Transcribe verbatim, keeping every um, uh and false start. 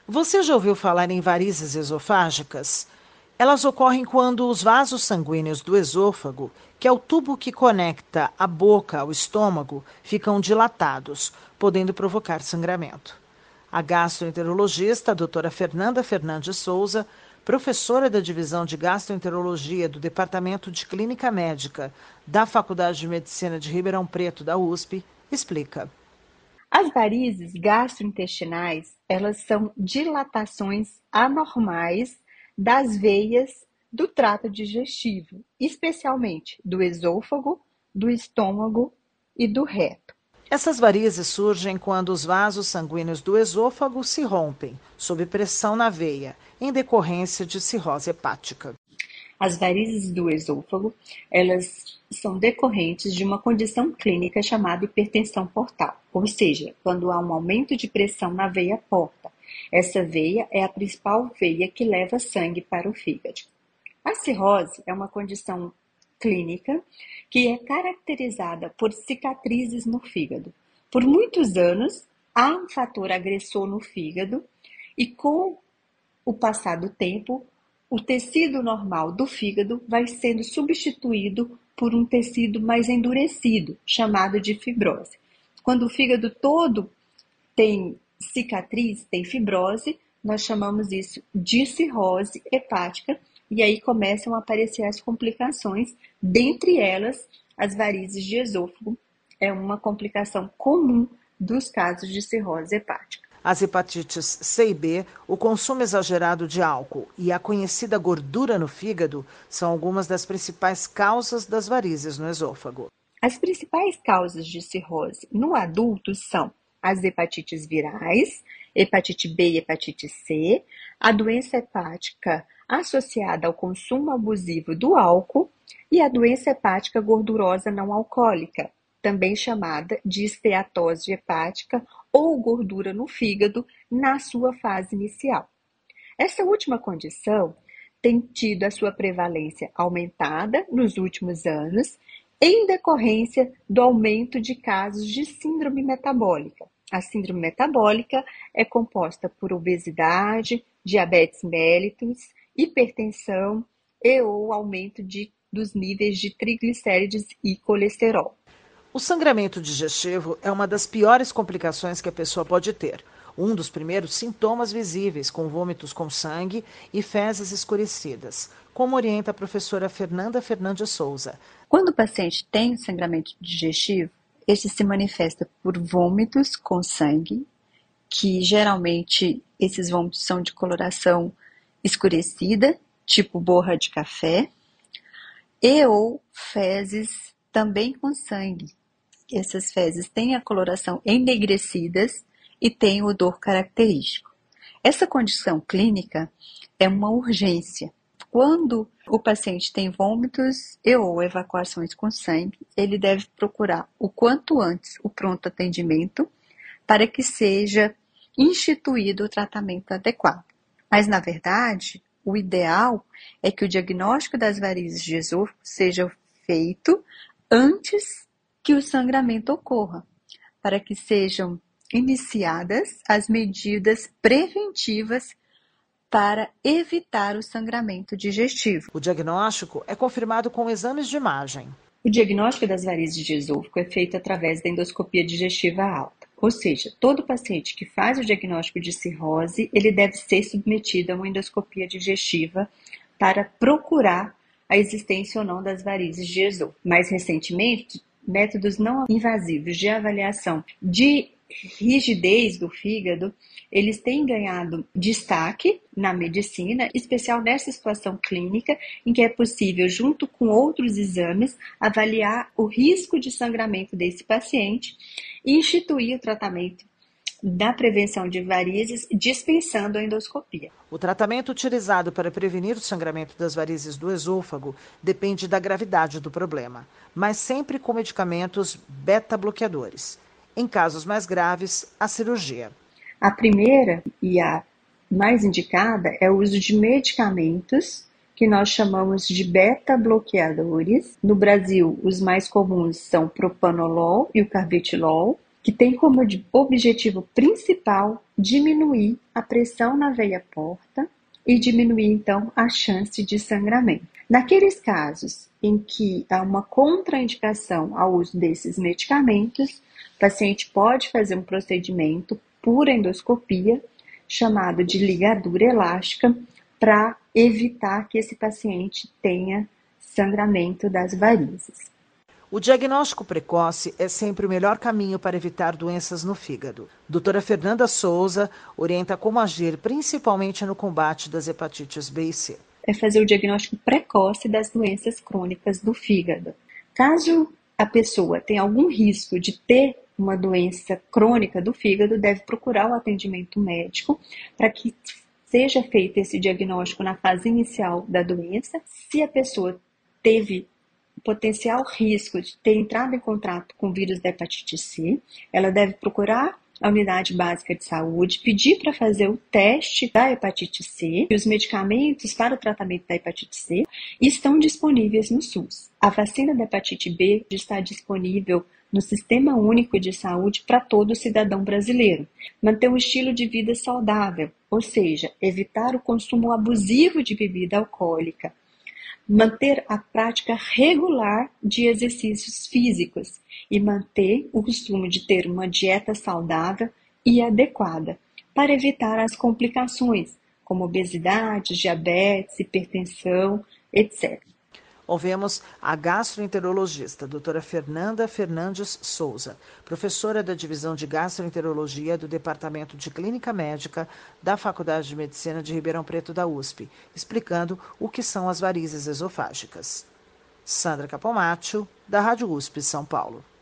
Você já ouviu falar em varizes esofágicas? Elas ocorrem quando os vasos sanguíneos do esôfago, que é o tubo que conecta a boca ao estômago, ficam dilatados, podendo provocar sangramento. A gastroenterologista, a doutora Fernanda Fernandes Souza, professora da Divisão de Gastroenterologia do Departamento de Clínica Médica da Faculdade de Medicina de Ribeirão Preto, da U S P, explica. As varizes gastrointestinais, elas são dilatações anormais das veias do trato digestivo, especialmente do esôfago, do estômago e do reto. Essas varizes surgem quando os vasos sanguíneos do esôfago se rompem, sob pressão na veia, em decorrência de cirrose hepática. As varizes do esôfago, elas são decorrentes de uma condição clínica chamada hipertensão portal, ou seja, quando há um aumento de pressão na veia porta. Essa veia é a principal veia que leva sangue para o fígado. A cirrose é uma condição clínica que é caracterizada por cicatrizes no fígado. Por muitos anos, há um fator agressor no fígado e com o passar do tempo, o tecido normal do fígado vai sendo substituído por um tecido mais endurecido, chamado de fibrose. Quando o fígado todo tem cicatriz, tem fibrose, nós chamamos isso de cirrose hepática, e aí começam a aparecer as complicações, dentre elas as varizes de esôfago, é uma complicação comum dos casos de cirrose hepática. As hepatites C e B, o consumo exagerado de álcool e a conhecida gordura no fígado são algumas das principais causas das varizes no esôfago. As principais causas de cirrose no adulto são as hepatites virais, hepatite B e hepatite C, a doença hepática associada ao consumo abusivo do álcool e a doença hepática gordurosa não alcoólica, também chamada de esteatose hepática ou gordura no fígado na sua fase inicial. Essa última condição tem tido a sua prevalência aumentada nos últimos anos em decorrência do aumento de casos de síndrome metabólica. A síndrome metabólica é composta por obesidade, diabetes mellitus, hipertensão e ou aumento de, dos níveis de triglicérides e colesterol. O sangramento digestivo é uma das piores complicações que a pessoa pode ter. Um dos primeiros sintomas visíveis, com vômitos com sangue e fezes escurecidas, como orienta a professora Fernanda Fernandes Souza. Quando o paciente tem sangramento digestivo, este se manifesta por vômitos com sangue, que geralmente esses vômitos são de coloração escurecida, tipo borra de café, e ou fezes também com sangue. Essas fezes têm a coloração enegrecidas e têm odor característico. Essa condição clínica é uma urgência. Quando o paciente tem vômitos e ou evacuações com sangue, ele deve procurar o quanto antes o pronto atendimento para que seja instituído o tratamento adequado. Mas, na verdade, o ideal é que o diagnóstico das varizes de esôfago seja feito antes que o sangramento ocorra, para que sejam iniciadas as medidas preventivas para evitar o sangramento digestivo. O diagnóstico é confirmado com exames de imagem. O diagnóstico das varizes de esôfago é feito através da endoscopia digestiva alta, ou seja, todo paciente que faz o diagnóstico de cirrose, ele deve ser submetido a uma endoscopia digestiva para procurar a existência ou não das varizes de esôfago. Mais recentemente, métodos não invasivos de avaliação de rigidez do fígado, eles têm ganhado destaque na medicina, especial nessa situação clínica, em que é possível, junto com outros exames, avaliar o risco de sangramento desse paciente e instituir o tratamento da prevenção de varizes, dispensando a endoscopia. O tratamento utilizado para prevenir o sangramento das varizes do esôfago depende da gravidade do problema, mas sempre com medicamentos beta-bloqueadores. Em casos mais graves, a cirurgia. A primeira e a mais indicada é o uso de medicamentos que nós chamamos de beta-bloqueadores. No Brasil, os mais comuns são o propanolol e o carvedilol. que tem como objetivo principal diminuir a pressão na veia porta e diminuir, então, a chance de sangramento. Naqueles casos em que há uma contraindicação ao uso desses medicamentos, o paciente pode fazer um procedimento por endoscopia, chamado de ligadura elástica, para evitar que esse paciente tenha sangramento das varizes. O diagnóstico precoce é sempre o melhor caminho para evitar doenças no fígado. Doutora Fernanda Souza orienta como agir, principalmente no combate das hepatites B e C. É fazer o diagnóstico precoce das doenças crônicas do fígado. Caso a pessoa tenha algum risco de ter uma doença crônica do fígado, deve procurar o atendimento médico para que seja feito esse diagnóstico na fase inicial da doença. Se a pessoa teve potencial risco de ter entrado em contato com o vírus da hepatite C, ela deve procurar a unidade básica de saúde, pedir para fazer o teste da hepatite C e os medicamentos para o tratamento da hepatite C estão disponíveis no SUS. A vacina da hepatite B está disponível no Sistema Único de Saúde para todo cidadão brasileiro. Manter um estilo de vida saudável, ou seja, evitar o consumo abusivo de bebida alcoólica, manter a prática regular de exercícios físicos e manter o costume de ter uma dieta saudável e adequada para evitar as complicações, como obesidade, diabetes, hipertensão, etcétera. Ouvemos a gastroenterologista, doutora Fernanda Fernandes Souza, professora da Divisão de Gastroenterologia do Departamento de Clínica Médica da Faculdade de Medicina de Ribeirão Preto da U S P, explicando o que são as varizes esofágicas. Sandra Capomatto, da Rádio U S P São Paulo.